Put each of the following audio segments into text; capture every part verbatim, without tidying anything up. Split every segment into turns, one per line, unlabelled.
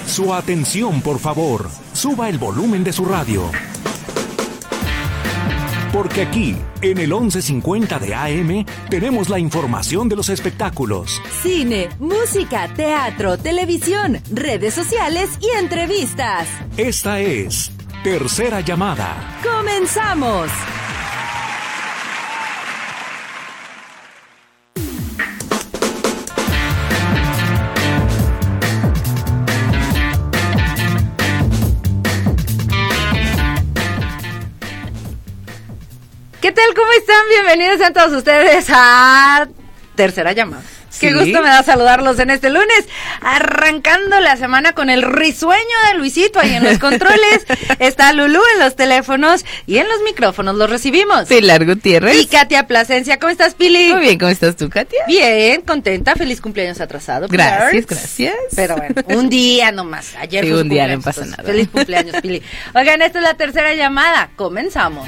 Su atención, por favor. Suba el volumen de su radio. Porque aquí, en el once cincuenta de A M, tenemos la información de los espectáculos.
Cine, música, teatro, televisión, redes sociales y entrevistas.
Esta es Tercera Llamada.
¡Comenzamos! ¿Qué tal? ¿Cómo están? Bienvenidos a todos ustedes a Tercera Llamada.
Sí.
Qué gusto me da saludarlos en este lunes, arrancando la semana con el risueño de Luisito ahí en los controles. Está Lulú en los teléfonos y en los micrófonos los recibimos.
Pilar Gutiérrez.
Y Katia Plasencia. ¿Cómo estás, Pili?
Muy bien, ¿cómo estás tú, Katia?
Bien, contenta. Feliz cumpleaños atrasado.
Gracias,
Pilar.
gracias.
Pero bueno, un día nomás. Ayer
Sí,
fue su
un día,
cumpleaños,
no pasa
entonces,
nada.
Feliz cumpleaños, Pili. Oigan, esta es la tercera llamada. Comenzamos.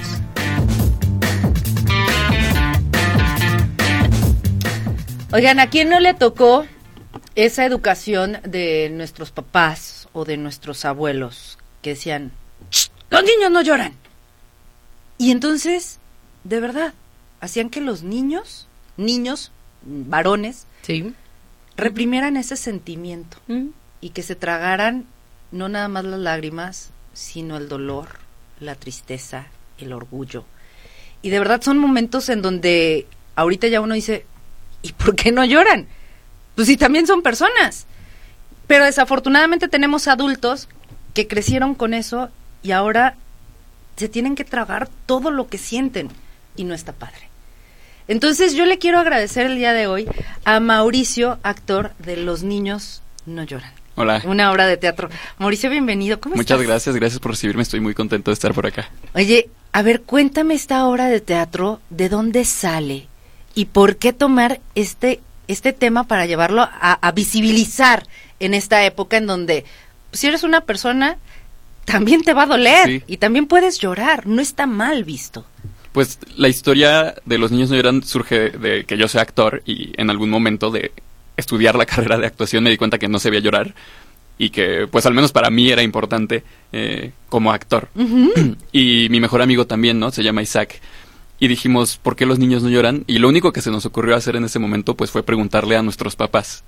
Oigan, ¿a quién no le tocó esa educación de nuestros papás o de nuestros abuelos que decían, los niños no lloran? Y entonces, de verdad, hacían que los niños, niños, varones,
Sí.
reprimieran ese sentimiento
Mm.
y que se tragaran no nada más las lágrimas, sino el dolor, la tristeza, el orgullo. Y de verdad son momentos en donde ahorita ya uno dice, ¿y por qué no lloran? Pues sí, también son personas. Pero desafortunadamente tenemos adultos que crecieron con eso y ahora se tienen que tragar todo lo que sienten y no está padre. Entonces yo le quiero agradecer el día de hoy a Mauricio, actor de Los Niños No Lloran.
Hola.
Una obra de teatro. Mauricio, bienvenido. ¿Cómo
Muchas
estás?
gracias, gracias por recibirme, estoy muy contento de estar por acá.
Oye, a ver, cuéntame esta obra de teatro, ¿de dónde sale? ¿Y por qué tomar este, este tema para llevarlo a, a visibilizar en esta época en donde, pues, si eres una persona, también te va a doler
Sí.
y también puedes llorar, no está mal visto?
Pues la historia de Los Niños No Lloran surge de que yo soy actor y en algún momento de estudiar la carrera de actuación me di cuenta que no sabía llorar y que pues al menos para mí era importante eh, como actor.
Uh-huh.
Y mi mejor amigo también, ¿no? Se llama Isaac. Y dijimos, ¿por qué los niños no lloran? Y lo único que se nos ocurrió hacer en ese momento pues fue preguntarle a nuestros papás.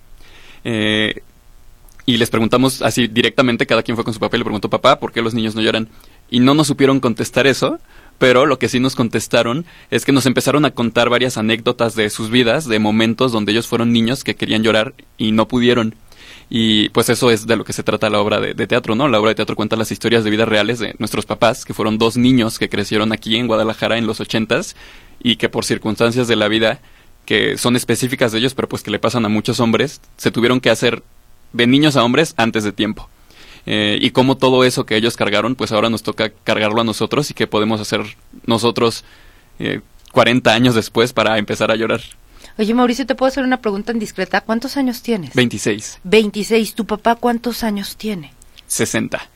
Eh, y les preguntamos así directamente, cada quien fue con su papá y le preguntó, papá, ¿por qué los niños no lloran? Y no nos supieron contestar eso, pero lo que sí nos contestaron es que nos empezaron a contar varias anécdotas de sus vidas, de momentos donde ellos fueron niños que querían llorar y no pudieron. Y pues eso es de lo que se trata la obra de, de teatro, ¿no? La obra de teatro cuenta las historias de vidas reales de nuestros papás, que fueron dos niños que crecieron aquí en Guadalajara en los ochentas y que por circunstancias de la vida que son específicas de ellos, pero pues que le pasan a muchos hombres, se tuvieron que hacer de niños a hombres antes de tiempo. Eh, y cómo todo eso que ellos cargaron, pues ahora nos toca cargarlo a nosotros y qué podemos hacer nosotros eh, cuarenta años después para empezar a llorar.
Oye, Mauricio, ¿te puedo hacer una pregunta indiscreta? ¿Cuántos años tienes?
veintiséis.
veintiséis. ¿Tu papá cuántos años tiene?
sesenta.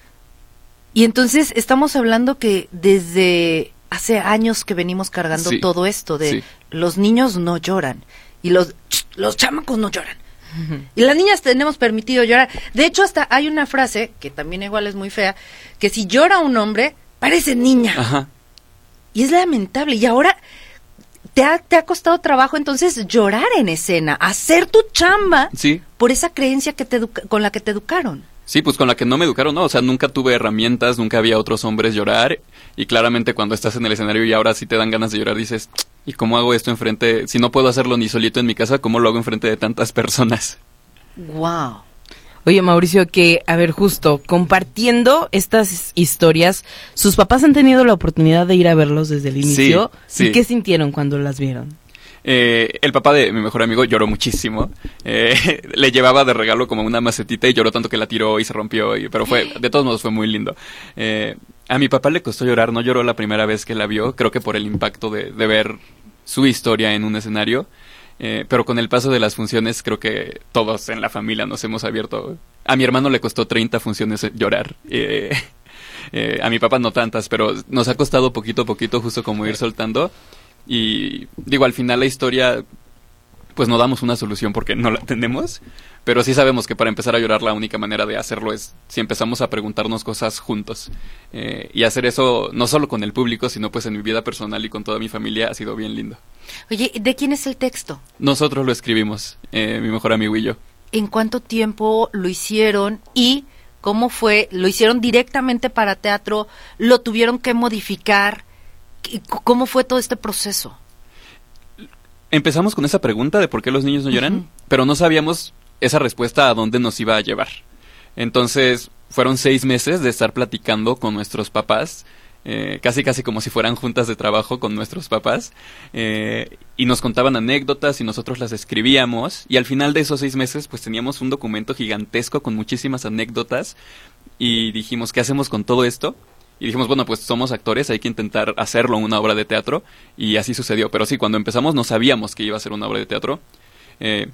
Y entonces estamos hablando que desde hace años que venimos cargando
Sí,
todo esto de
sí.
los niños no lloran y los los chamacos no lloran. Y las niñas tenemos permitido llorar. De hecho, hasta hay una frase, que también igual es muy fea, que si llora un hombre, parece niña.
Ajá.
Y es lamentable. Y ahora te ha, te ha costado trabajo entonces llorar en escena, hacer tu chamba
Sí.
por esa creencia que te educa- con la que te educaron.
Sí, pues con la que no me educaron, ¿no? O sea, nunca tuve herramientas, nunca había otros hombres llorar. Y claramente cuando estás en el escenario y ahora sí te dan ganas de llorar, dices, ¿y cómo hago esto enfrente? Si no puedo hacerlo ni solito en mi casa, ¿cómo lo hago enfrente de tantas personas?
Wow.
Oye, Mauricio, que, a ver, justo, compartiendo estas historias, sus papás han tenido la oportunidad de ir a verlos desde el inicio.
sí.
¿Y qué sintieron cuando las vieron?
Eh, el papá de mi mejor amigo lloró muchísimo. Eh, le llevaba de regalo como una macetita y lloró tanto que la tiró y se rompió. Y, pero fue, de todos modos fue muy lindo. Eh, a mi papá le costó llorar, no lloró la primera vez que la vio, creo que por el impacto de, de ver su historia en un escenario. Eh, pero con el paso de las funciones creo que todos en la familia nos hemos abierto. A mi hermano le costó treinta funciones llorar. Eh, eh, a mi papá no tantas, pero nos ha costado poquito a poquito justo como ir soltando. Y digo, al final la historia pues no damos una solución porque no la tenemos, pero sí sabemos que para empezar a llorar la única manera de hacerlo es si empezamos a preguntarnos cosas juntos. Eh, y hacer eso no solo con el público, sino pues en mi vida personal y con toda mi familia ha sido bien lindo.
Oye, ¿de quién es el texto?
Nosotros lo escribimos, eh, mi mejor amigo y yo.
¿En cuánto tiempo lo hicieron y cómo fue? ¿Lo hicieron directamente para teatro? ¿Lo tuvieron que modificar? ¿Cómo fue todo este proceso?
Empezamos con esa pregunta de por qué los niños no lloran, uh-huh. pero no sabíamos esa respuesta a dónde nos iba a llevar. Entonces, fueron seis meses de estar platicando con nuestros papás, eh, casi casi como si fueran juntas de trabajo con nuestros papás, eh, y nos contaban anécdotas y nosotros las escribíamos, y al final de esos seis meses, pues teníamos un documento gigantesco con muchísimas anécdotas, y dijimos, ¿qué hacemos con todo esto? Y dijimos, bueno, pues somos actores, hay que intentar hacerlo en una obra de teatro, y así sucedió. Pero sí, cuando empezamos no sabíamos que iba a ser una obra de teatro, eh,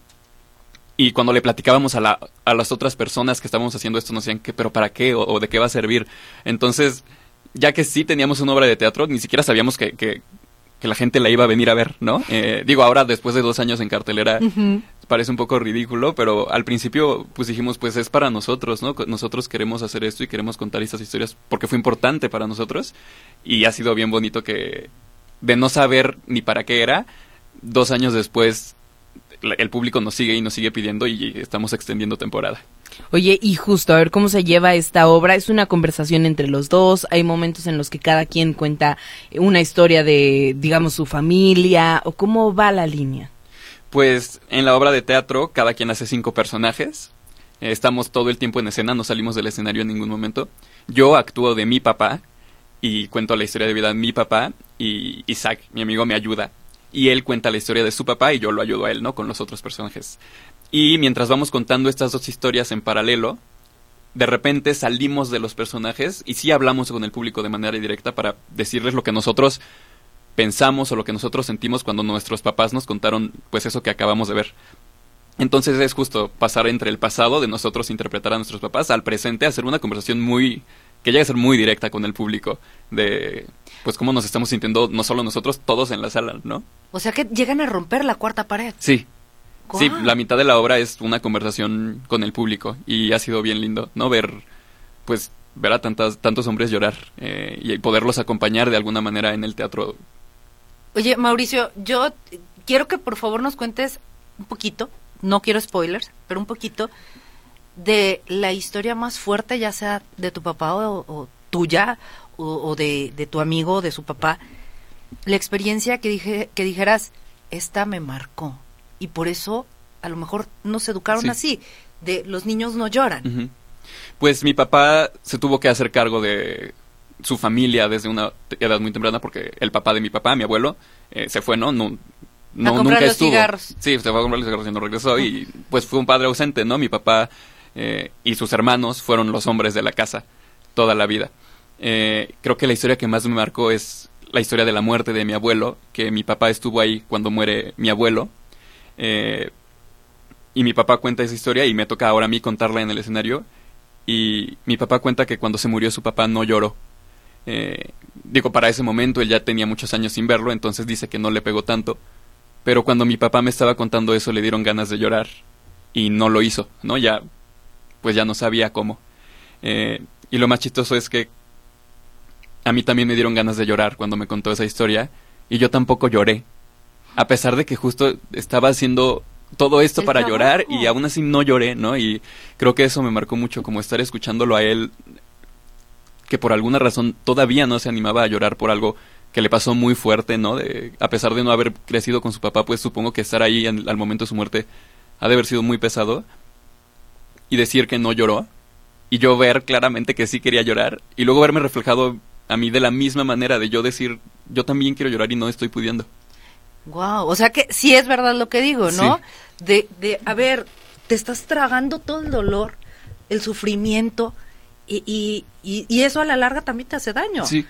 y cuando le platicábamos a, la, a las otras personas que estábamos haciendo esto, nos decían, ¿qué, pero para qué? O, ¿O de qué va a servir? Entonces, ya que sí teníamos una obra de teatro, ni siquiera sabíamos que, que, que la gente la iba a venir a ver, ¿no? Eh, digo, ahora, después de dos años en cartelera, uh-huh. parece un poco ridículo, pero al principio pues dijimos, pues es para nosotros, ¿no? Nosotros queremos hacer esto y queremos contar estas historias porque fue importante para nosotros, y ha sido bien bonito que, de no saber ni para qué era, dos años después el público nos sigue y nos sigue pidiendo y estamos extendiendo temporada.
Oye, y justo, a ver cómo se lleva esta obra. Es una conversación entre los dos, hay momentos en los que cada quien cuenta una historia de, digamos, su familia, o cómo va la línea.
Pues en la obra de teatro cada quien hace cinco personajes, eh, estamos todo el tiempo en escena, no salimos del escenario en ningún momento. Yo actúo de mi papá y cuento la historia de vida de mi papá, y Isaac, mi amigo, me ayuda y él cuenta la historia de su papá y yo lo ayudo a él, ¿no? Con los otros personajes. Y mientras vamos contando estas dos historias en paralelo, de repente salimos de los personajes y sí hablamos con el público de manera directa para decirles lo que nosotros pensamos o lo que nosotros sentimos cuando nuestros papás nos contaron pues eso que acabamos de ver. Entonces es justo pasar entre el pasado de nosotros interpretar a nuestros papás al presente, hacer una conversación muy que llega a ser muy directa con el público de pues cómo nos estamos sintiendo no solo nosotros, todos en la sala, ¿no?
O sea que llegan a romper la cuarta pared.
Sí. ¿Cuál? Sí, la mitad de la obra es una conversación con el público y ha sido bien lindo, ¿no? Ver pues ver a tantas tantos hombres llorar eh, y poderlos acompañar de alguna manera en el teatro.
Oye, Mauricio, yo quiero que por favor nos cuentes un poquito, no quiero spoilers, pero un poquito de la historia más fuerte, ya sea de tu papá o, o tuya, o, o de, de tu amigo o de su papá, la experiencia que dije que dijeras, esta me marcó, y por eso a lo mejor nos educaron sí. así, de los niños no lloran. Uh-huh.
Pues mi papá se tuvo que hacer cargo de su familia desde una edad muy temprana, porque el papá de mi papá, mi abuelo, eh, se fue, ¿no? No, no
a comprar
nunca
los
estuvo.
Cigarros.
Sí, se fue a comprar los cigarros y no regresó, uh-huh. y pues fue un padre ausente, ¿no? Mi papá eh, y sus hermanos fueron los hombres de la casa toda la vida. Eh, creo que la historia que más me marcó es la historia de la muerte de mi abuelo, que mi papá estuvo ahí cuando muere mi abuelo, eh, y mi papá cuenta esa historia y me toca ahora a mí contarla en el escenario, y mi papá cuenta que cuando se murió su papá no lloró. Eh, digo, para ese momento él ya tenía muchos años sin verlo, entonces dice que no le pegó tanto, pero cuando mi papá me estaba contando eso le dieron ganas de llorar y no lo hizo, ¿no? Ya, pues ya no sabía cómo. Eh, y lo más chistoso es que a mí también me dieron ganas de llorar cuando me contó esa historia y yo tampoco lloré, a pesar de que justo estaba haciendo todo esto
el
para
trabajo.
Llorar y aún así no lloré, ¿no? Y creo que eso me marcó mucho, como estar escuchándolo a él, que por alguna razón todavía no se animaba a llorar por algo que le pasó muy fuerte, ¿no? De, a pesar de no haber crecido con su papá, pues supongo que estar ahí en, al momento de su muerte ha de haber sido muy pesado, y decir que no lloró y yo ver claramente que sí quería llorar y luego verme reflejado a mí de la misma manera de yo decir, yo también quiero llorar y no estoy pudiendo.
Wow, o sea que sí es verdad lo que digo, ¿no?
Sí.
De, de, a ver, te estás tragando todo el dolor, el sufrimiento, y, y, y, y eso a la larga también te hace daño.
Sí.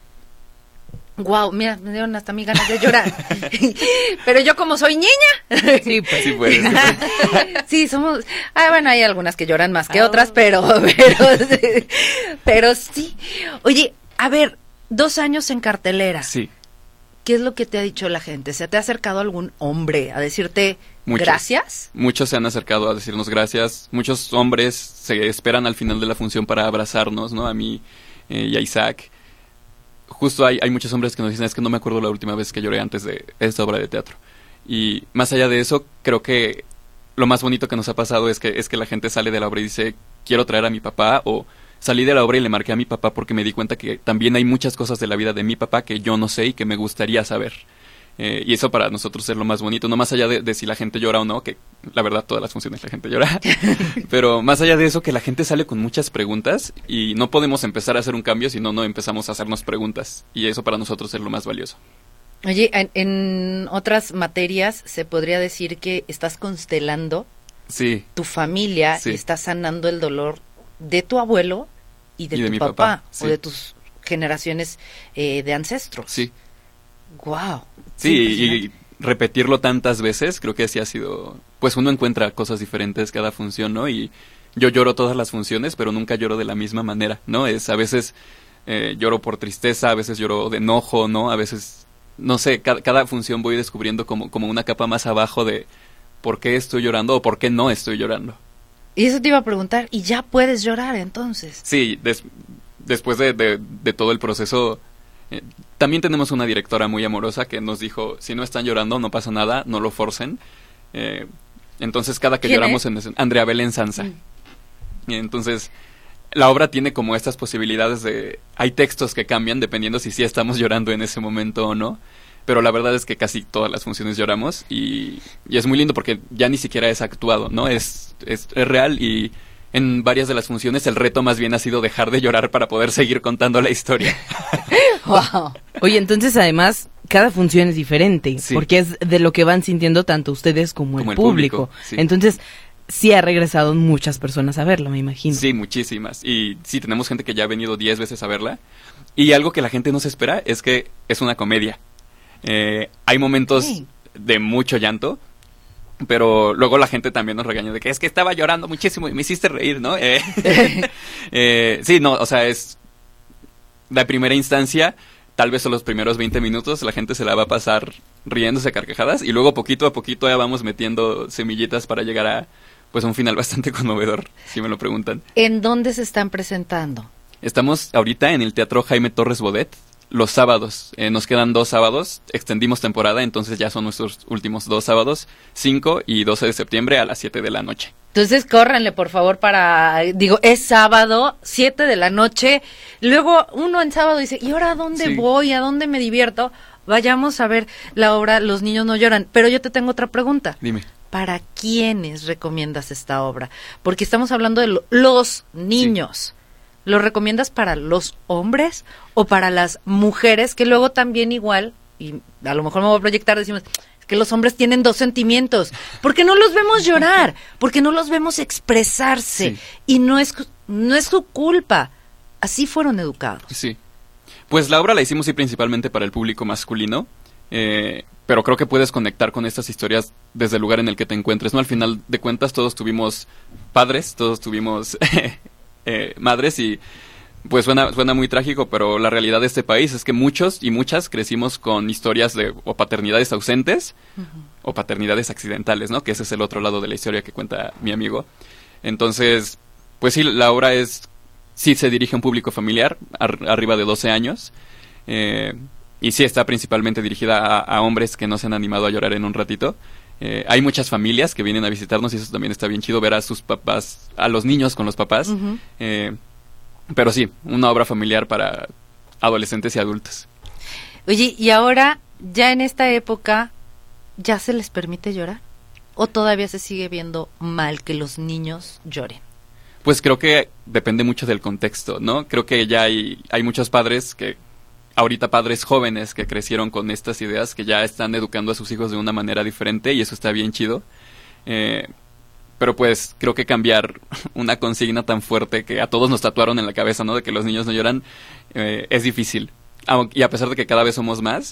Wow, mira, me dieron hasta a mí ganas de llorar. Pero yo como soy niña.
Sí, pues.
Sí, pues.
Sí, somos... Ah, bueno, hay algunas que lloran más que oh. otras, pero, pero, pero sí. Oye, a ver, dos años en cartelera.
Sí.
¿Qué es lo que te ha dicho la gente? ¿Se te ha acercado algún hombre a decirte,
Muchos.
¿Gracias?
Muchos se han acercado a decirnos gracias. Muchos hombres se esperan al final de la función para abrazarnos, ¿no? A mí eh, y a Isaac. Justo hay, hay muchos hombres que nos dicen, es que no me acuerdo la última vez que lloré antes de esta obra de teatro. Y más allá de eso, creo que lo más bonito que nos ha pasado es que, es que la gente sale de la obra y dice, quiero traer a mi papá, o salí de la obra y le marqué a mi papá porque me di cuenta que también hay muchas cosas de la vida de mi papá que yo no sé y que me gustaría saber. Eh, y eso para nosotros es lo más bonito, no más allá de, de si la gente llora o no, que la verdad todas las funciones la gente llora, pero más allá de eso que la gente sale con muchas preguntas y no podemos empezar a hacer un cambio si no, no empezamos a hacernos preguntas, y eso para nosotros es lo más valioso.
Oye, en, en otras materias se podría decir que estás constelando
Sí.
tu familia
Sí.
y estás sanando el dolor de tu abuelo y de
Y de
tu
mi
papá,
papá, sí.
o de tus generaciones eh, de ancestros.
Sí.
Wow.
Sí, y, y repetirlo tantas veces, creo que sí ha sido, pues uno encuentra cosas diferentes cada función, ¿no? Y yo lloro todas las funciones, pero nunca lloro de la misma manera, ¿no? Es a veces eh, lloro por tristeza, a veces lloro de enojo, ¿no? A veces, no sé, cada, cada función voy descubriendo como, como una capa más abajo de por qué estoy llorando o por qué no estoy llorando.
Y eso te iba a preguntar, ¿y ya puedes llorar entonces?
Sí, des, después de, de, de todo el proceso, eh, también tenemos una directora muy amorosa que nos dijo, si no están llorando, no pasa nada, no lo forcen. Eh, entonces, cada que
¿Quién
lloramos
es?
en escena, Andrea Belén Sanza.
Mm.
Y entonces, la obra tiene como estas posibilidades de, hay textos que cambian dependiendo si sí estamos llorando en ese momento o no. Pero la verdad es que casi todas las funciones lloramos y, y es muy lindo porque ya ni siquiera es actuado, ¿no? Es, es, es real, y en varias de las funciones el reto más bien ha sido dejar de llorar para poder seguir contando la historia.
Wow.
Oye, entonces además cada función es diferente,
Sí.
porque es de lo que van sintiendo tanto ustedes como,
Como
el
el
público.
público, sí.
Entonces, sí ha regresado muchas personas a verlo, me imagino.
Sí, muchísimas. Y sí, tenemos gente que ya ha venido diez veces a verla. Y algo que la gente no se espera es que es una comedia. Eh, hay momentos
Sí.
de mucho llanto, pero luego la gente también nos regaña de que es que estaba llorando muchísimo y me hiciste reír, ¿no? Eh, eh, sí, no, o sea, es la primera instancia, tal vez son los primeros veinte minutos, la gente se la va a pasar riéndose a carcajadas y luego poquito a poquito ya vamos metiendo semillitas para llegar a pues un final bastante conmovedor, si me lo preguntan.
¿En dónde se están presentando?
Estamos ahorita en el Teatro Jaime Torres Bodet, los sábados. Eh, nos quedan dos sábados, extendimos temporada, entonces ya son nuestros últimos dos sábados, cinco y doce de septiembre a las siete de la noche.
Entonces, córranle, por favor, para... Digo, es sábado, siete de la noche. Luego, uno en sábado dice, ¿y ahora a dónde
Sí.
voy? ¿A dónde me divierto? Vayamos a ver la obra Los niños no lloran. Pero yo te tengo otra pregunta.
Dime.
¿Para quiénes recomiendas esta obra? Porque estamos hablando de lo- los niños. ¿Lo recomiendas para los hombres o para las mujeres? Que luego también igual, y a lo mejor me voy a proyectar, decimos... que los hombres tienen dos sentimientos, porque no los vemos llorar, porque no los vemos expresarse,
Sí.
y no es no es su culpa, así fueron educados.
Sí. Pues la obra la hicimos sí principalmente para el público masculino, eh, pero creo que puedes conectar con estas historias desde el lugar en el que te encuentres, ¿no? Al final de cuentas todos tuvimos padres, todos tuvimos eh, madres y... Pues suena, suena muy trágico, pero la realidad de este país es que muchos y muchas crecimos con historias de o paternidades ausentes uh-huh. o paternidades accidentales, ¿no? Que ese es el otro lado de la historia que cuenta mi amigo. Entonces, pues sí, la obra es, sí se dirige a un público familiar, ar, arriba de doce años, eh, y sí está principalmente dirigida a, a hombres que no se han animado a llorar en un ratito. Eh, hay muchas familias que vienen a visitarnos y eso también está bien chido, ver a sus papás, a los niños con los papás. Uh-huh. eh, Pero sí, una obra familiar para adolescentes y adultos.
Oye, ¿y ahora, ya en esta época, ya se les permite llorar? ¿O todavía se sigue viendo mal que los niños lloren?
Pues creo que depende mucho del contexto, ¿no? Creo que ya hay, hay muchos padres que, ahorita padres jóvenes que crecieron con estas ideas, que ya están educando a sus hijos de una manera diferente y eso está bien chido. Eh... Pero pues creo que cambiar una consigna tan fuerte que a todos nos tatuaron en la cabeza, ¿no? De que los niños no lloran, eh, es difícil. Y a pesar de que cada vez somos más,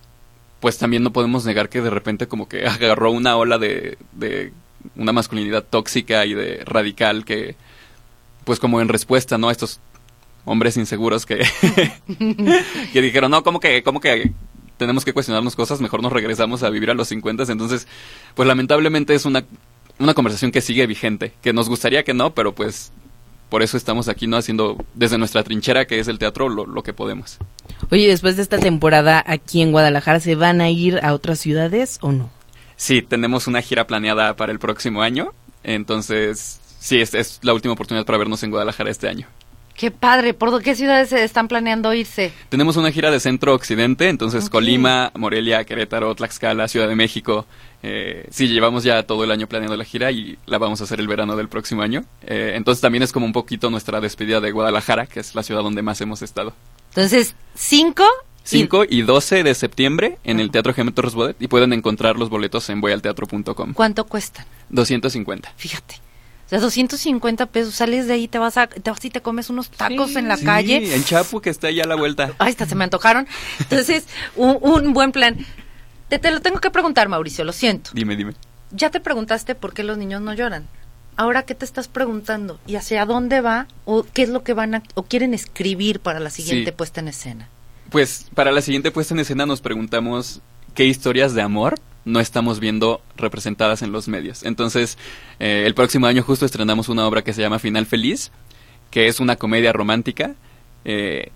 pues también no podemos negar que de repente como que agarró una ola de, de una masculinidad tóxica y de radical que, pues como en respuesta, ¿no? A estos hombres inseguros que, que dijeron, no, ¿cómo que, cómo que tenemos que cuestionarnos cosas, mejor nos regresamos a vivir a los cincuenta. Entonces, pues lamentablemente es una, una conversación que sigue vigente, que nos gustaría que no, pero pues por eso estamos aquí, ¿no? Haciendo desde nuestra trinchera, que es el teatro, lo, lo que podemos.
Oye, después de esta temporada aquí en Guadalajara, ¿se van a ir a otras ciudades o no?
Sí, tenemos una gira planeada para el próximo año, entonces sí, es, es la última oportunidad para vernos en Guadalajara este año.
Qué padre. ¿Por qué ciudades están planeando irse?
Tenemos una gira de centro-occidente, entonces
Okay.
Colima, Morelia, Querétaro, Tlaxcala, Ciudad de México. Eh, sí, llevamos ya todo el año planeando la gira y la vamos a hacer el verano del próximo año. Eh, entonces también es como un poquito nuestra despedida de Guadalajara, que es la ciudad donde más hemos estado.
Entonces, cinco...
cinco y doce de septiembre en el Teatro Gemetro Rosbodet, y pueden encontrar los boletos en voy al teatro punto com.
¿Cuánto cuestan?
doscientos cincuenta.
Fíjate. O sea, doscientos cincuenta pesos, sales de ahí, te vas a, te vas y te comes unos tacos
Sí,
en la
Sí,
calle.
en Chapu, que está allá a la vuelta.
Ay, hasta se me antojaron. Entonces, un, un buen plan. Te, te lo tengo que preguntar, Mauricio, lo siento.
Dime, dime.
Ya te preguntaste por qué los niños no lloran. Ahora, ¿qué te estás preguntando? ¿Y hacia dónde va? ¿O qué es lo que van a, o quieren escribir para la siguiente
Sí.
puesta en escena?
Pues para la siguiente puesta en escena nos preguntamos qué historias de amor no estamos viendo representadas en los medios. Entonces, eh, el próximo año justo estrenamos una obra que se llama Final Feliz, que es una comedia romántica eh,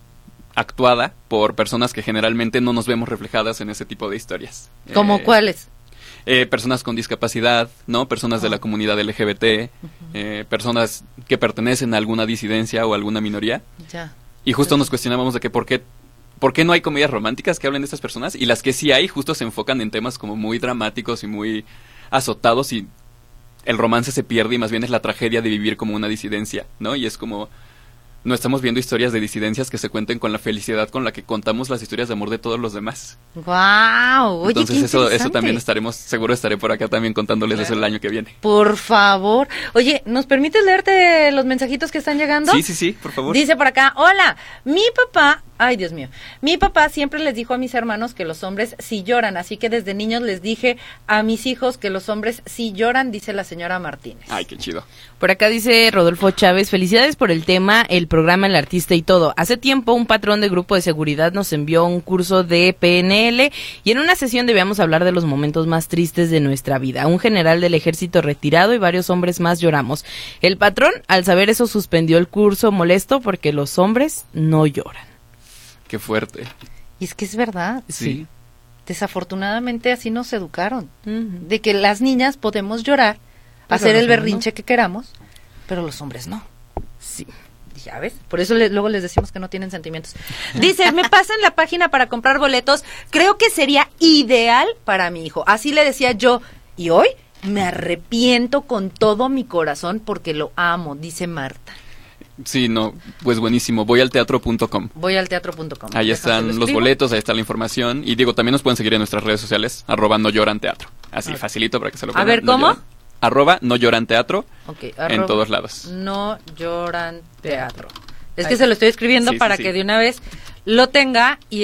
actuada por personas que generalmente no nos vemos reflejadas en ese tipo de historias.
¿Cómo
Eh,
cuáles?
Eh, personas con discapacidad, ¿no? Personas de la comunidad L G B T, eh, personas que pertenecen a alguna disidencia o alguna minoría.
Ya.
Y justo nos cuestionábamos de que por qué, por qué no hay comedias románticas que hablen de estas personas, y las que sí hay justo se enfocan en temas como muy dramáticos y muy azotados, y el romance se pierde y más bien es la tragedia de vivir como una disidencia, ¿no? Y es como, no estamos viendo historias de disidencias que se cuenten con la felicidad con la que contamos las historias de amor de todos los demás.
Guau, oye,
Entonces
qué
eso, eso
interesante.
también estaremos, seguro estaré por acá también contándoles eso el año que viene.
Por favor. Oye, ¿nos permites leerte los mensajitos que están llegando?
Sí, sí, sí, por favor.
Dice por acá, hola, mi papá, ay Dios mío, mi papá siempre les dijo a mis hermanos que los hombres sí lloran, así que desde niños les dije a mis hijos que los hombres sí lloran, dice la señora Martínez.
Ay, qué chido.
Por acá dice Rodolfo Chávez, felicidades por el tema, el programa, el artista y todo. Hace tiempo un patrón de grupo de seguridad nos envió un curso de P N L y en una sesión debíamos hablar de los momentos más tristes de nuestra vida. Un general del ejército retirado y varios hombres más lloramos. El patrón, al saber eso, suspendió el curso molesto porque los hombres no lloran.
Qué fuerte.
Y es que es verdad.
Sí.
Desafortunadamente así nos educaron,
Ujú.
de que las niñas podemos llorar,
Pero
hacer
los
el
hombres
berrinche que queramos, pero los hombres no.
Sí.
Ya ves, por eso le- luego les decimos que no tienen sentimientos. Dice, me pasan la página para comprar boletos, creo que sería ideal para mi hijo. Así le decía yo, y hoy me arrepiento con todo mi corazón porque lo amo, dice Marta.
Sí, no, pues buenísimo. Voy al teatro punto com.
Voy al teatro punto com.
Ahí
Déjame,
están
lo
los
escribo.
boletos, ahí está la información. Y digo, también nos pueden seguir en nuestras redes sociales, arroba no lloran teatro. Así, facilito para que se lo
A
pongan.
ver,
No
¿cómo?
Lloran. Arroba no lloran teatro
Ok,
en
arroba,
todos lados.
No lloran teatro. Es
Ahí.
que se lo estoy escribiendo
Sí, sí,
para
sí.
que de una vez lo tenga y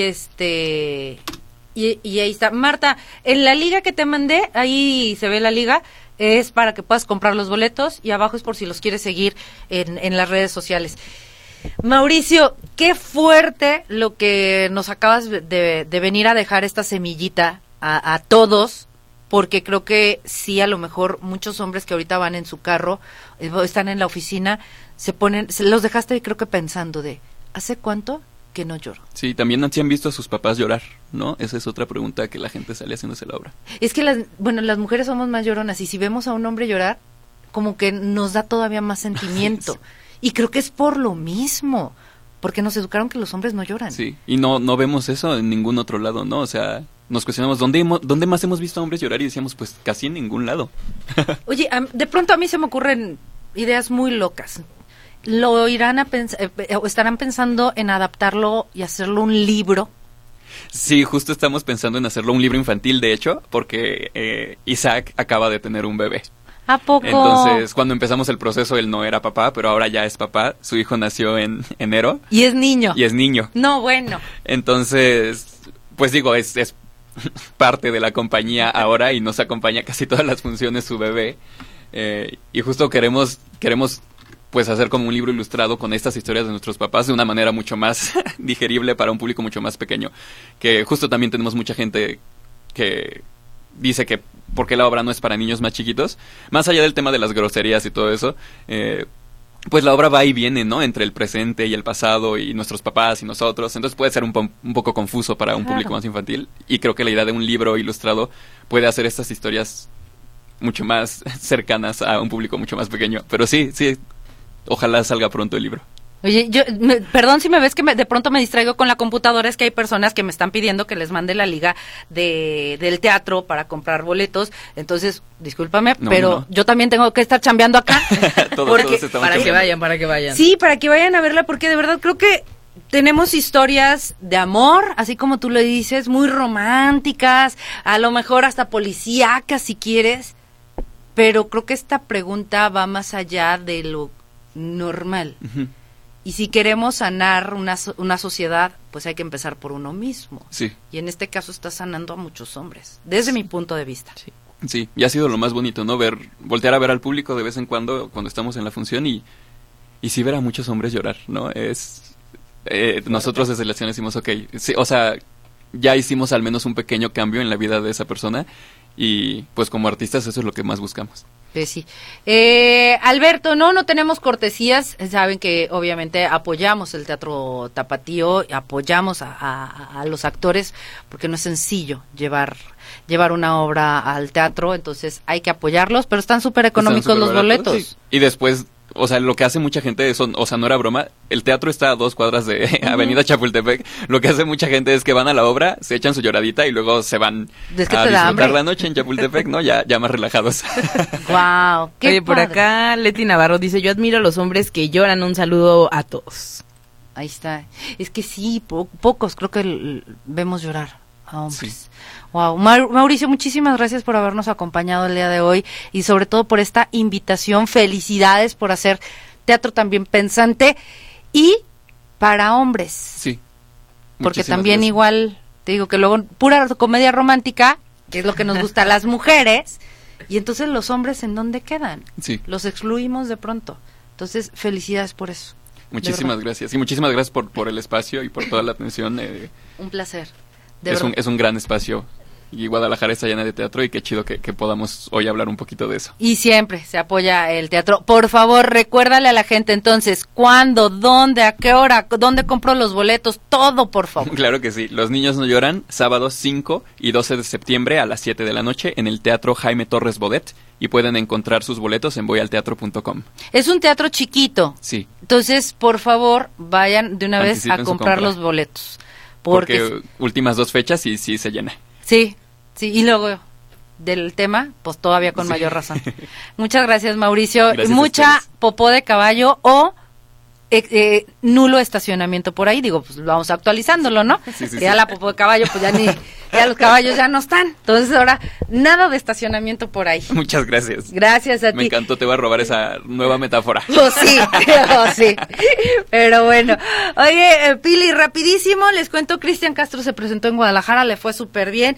este y, y ahí está. Marta, en la liga que te mandé, ahí se ve la liga, es para que puedas comprar los boletos y abajo es por si los quieres seguir en, en las redes sociales. Mauricio, qué fuerte lo que nos acabas de, de venir a dejar esta semillita a, a todos, porque creo que sí, a lo mejor muchos hombres que ahorita van en su carro, eh, están en la oficina, se ponen, se los dejaste creo que pensando de, ¿hace cuánto que no lloro?
Sí, también sí han visto a sus papás llorar, ¿no? Esa es otra pregunta que la gente sale haciéndose la obra.
Es que las, bueno, las mujeres somos más lloronas y si vemos a un hombre llorar, como que nos da todavía más sentimiento.
Sí.
Y creo que es por lo mismo, porque nos educaron que los hombres no lloran.
Sí, y no no vemos eso en ningún otro lado, ¿no? O sea, nos cuestionamos, ¿dónde, hemo- ¿dónde más hemos visto a hombres llorar? Y decíamos, pues casi en ningún lado.
Oye, a- de pronto a mí se me ocurren ideas muy locas. ¿Lo irán a pensar, o estarán pensando en adaptarlo y hacerlo un libro?
Sí, justo estamos pensando en hacerlo un libro infantil, de hecho, porque eh, Isaac acaba de tener un bebé.
¿A poco?
Entonces, cuando empezamos el proceso, él no era papá, pero ahora ya es papá. Su hijo nació en enero
Y es niño.
y es niño.
No, bueno.
Entonces, pues digo, es, es parte de la compañía ahora y nos acompaña casi todas las funciones su bebé. Eh, y justo queremos, queremos pues hacer como un libro ilustrado con estas historias de nuestros papás de una manera mucho más digerible para un público mucho más pequeño. Que justo también tenemos mucha gente que dice que por qué la obra no es para niños más chiquitos. Más allá del tema de las groserías y todo eso, eh, pues la obra va y viene, ¿no? Entre el presente y el pasado y nuestros papás y nosotros. Entonces puede ser un, po- un poco confuso para un
Claro.
público más infantil. Y creo que la idea de un libro ilustrado puede hacer estas historias mucho más cercanas a un público mucho más pequeño. Pero sí, sí, ojalá salga pronto el libro.
Oye, yo, me- perdón si me ves que me- de pronto me distraigo con la computadora, es que hay personas que me están pidiendo que les mande la liga de del teatro para comprar boletos, entonces, discúlpame,
No,
pero
no, no.
yo también tengo que estar chambeando acá.
Todos,
porque-
todos estamos
Para que
chambeando.
vayan, para que vayan.
Sí, para que vayan a verla, porque de verdad creo que tenemos historias de amor, así como tú lo dices, muy románticas, a lo mejor hasta policíacas si quieres, pero creo que esta pregunta va más allá de lo normal.
Ujú.
Y si queremos sanar una, so- una sociedad, pues hay que empezar por uno mismo.
Sí.
Y en este caso está sanando a muchos hombres, desde mi punto de vista.
Sí.
Sí, y ha sido lo más bonito, ¿no? Ver, voltear a ver al público de vez en cuando cuando estamos en la función y, y sí ver a muchos hombres llorar, ¿no? Es eh, nosotros desde la escena decimos, ok, sí, o sea, ya hicimos al menos un pequeño cambio en la vida de esa persona y pues como artistas eso es lo que más buscamos.
Pues sí. Eh, Alberto, no, no tenemos cortesías. Saben que obviamente apoyamos el teatro tapatío, apoyamos a, a- a los actores, porque no es sencillo llevar llevar una obra al teatro, entonces hay que apoyarlos, pero están súper económicos
Están
los
súper baratos,
boletos.
sí. Y después, o sea, lo que hace mucha gente, eso, o sea, no era broma, el teatro está a dos cuadras de Avenida Chapultepec, lo que hace mucha gente es que van a la obra, se echan su lloradita y luego se van
Es que
a
te da
disfrutar
hambre.
la noche en Chapultepec, ¿no? Ya, ya más relajados.
Wow, qué
Oye, por
padre.
acá Leti Navarro dice, yo admiro a los hombres que lloran. Un saludo a todos.
Ahí está. Es que sí, po- pocos creo que l- vemos llorar a hombres.
Sí.
Wow, Mau- Mauricio, muchísimas gracias por habernos acompañado el día de hoy y sobre todo por esta invitación. Felicidades por hacer teatro también pensante y para hombres.
Sí.
Porque
Muchísimas
también
gracias.
igual, te digo que luego pura comedia romántica, que es lo que nos gusta a las mujeres, y entonces los hombres ¿en dónde quedan?
Sí.
Los excluimos de pronto. Entonces, felicidades por eso.
Muchísimas
verdad.
gracias. Y muchísimas gracias por, por el espacio y por toda la atención. eh,
Un placer. De
es,
verdad.
un, es un gran espacio. Y Guadalajara está llena de teatro y qué chido que, que podamos hoy hablar un poquito de eso.
Y siempre se apoya el teatro. Por favor, recuérdale a la gente entonces, ¿cuándo, dónde, a qué hora, dónde compró los boletos? Todo, por favor.
Claro que sí. Los niños no lloran, sábados cinco y doce de septiembre a las siete de la noche en el Teatro Jaime Torres Bodet y pueden encontrar sus boletos en voy al teatro punto com.
Es un teatro chiquito.
Sí,
Entonces, por favor, vayan de una vez
Anticipen
a
su
comprar
compra.
los boletos. Porque,
porque últimas dos fechas y sí se llena.
sí, sí, y luego del tema, pues todavía con
Sí.
mayor razón. Muchas gracias, Mauricio.
Gracias a
Mucha
ustedes.
popó de caballo o eh, eh, nulo estacionamiento por ahí. Digo, pues vamos actualizándolo, ¿no?
Sí, sí,
Que ya
sí.
la popó de caballo, pues ya ni, ya los caballos ya no están. Entonces ahora, nada de estacionamiento por ahí.
Muchas gracias.
Gracias a
Me
ti.
encantó, te voy a robar esa nueva metáfora.
Oh, sí, oh, sí. Pero bueno. Oye, eh, Pili, rapidísimo, les cuento, Cristian Castro se presentó en Guadalajara, le fue súper bien.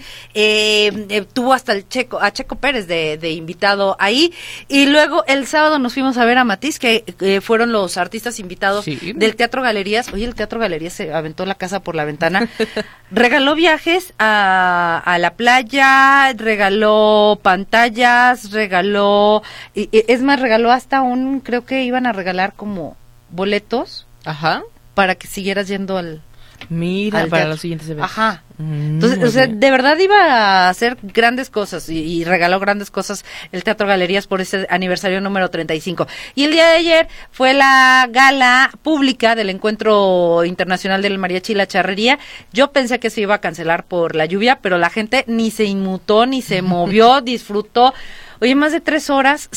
Eh, eh, tuvo hasta el Checo, a Checo Pérez de, de invitado ahí. Y luego el sábado nos fuimos a ver a Matiz, que eh, fueron los artistas invitados
Sí.
del Teatro Galerías. Oye, el Teatro Galerías se aventó la casa por la ventana. Regaló viajes a, a la playa, regaló pantallas, regaló, y- y es más, regaló hasta un, creo que iban a regalar como boletos
Ajá.
para que siguieras yendo al,
Mira,
al
para
teatro.
los siguientes eventos.
Ajá.
Mm,
Entonces,
muy
o sea,
bien.
de verdad iba a hacer grandes cosas y, y regaló grandes cosas el Teatro Galerías por ese aniversario número treinta y cinco. Y el día de ayer fue la gala pública del Encuentro Internacional del Mariachi y la Charrería. Yo pensé que se iba a cancelar por la lluvia, pero la gente ni se inmutó, ni se movió, disfrutó. Oye, más de tres horas,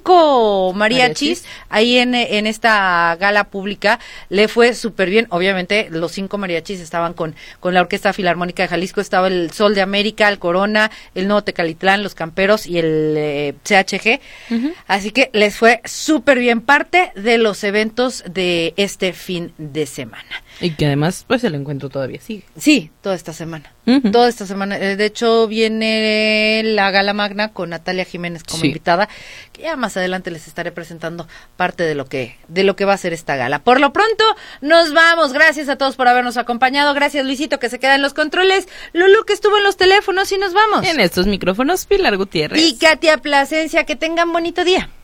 cinco mariachis,
Mariachis.
ahí en, en esta gala pública, le fue súper bien. Obviamente, los cinco mariachis estaban con, con la Orquesta Filarmónica de Jalisco, estaba el Sol de América, el Corona, el Nuevo Tecalitlán, los Camperos y el eh, C H G.
Ujú.
Así que les fue súper bien, parte de los eventos de este fin de semana.
Y que además, pues el encuentro todavía sigue.
Sí, toda esta semana.
Uh-huh.
Toda esta semana. Eh, de hecho, viene la Gala Magna con Natalia Jiménez como
sí.
invitada, que ya más adelante les estaré presentando parte de lo que de lo que va a ser esta gala. Por lo pronto, nos vamos. Gracias a todos por habernos acompañado. Gracias, Luisito, que se queda en los controles. Lulu, que estuvo en los teléfonos, y nos vamos.
En estos micrófonos, Pilar Gutiérrez.
Y Katia Plasencia, que tengan bonito día.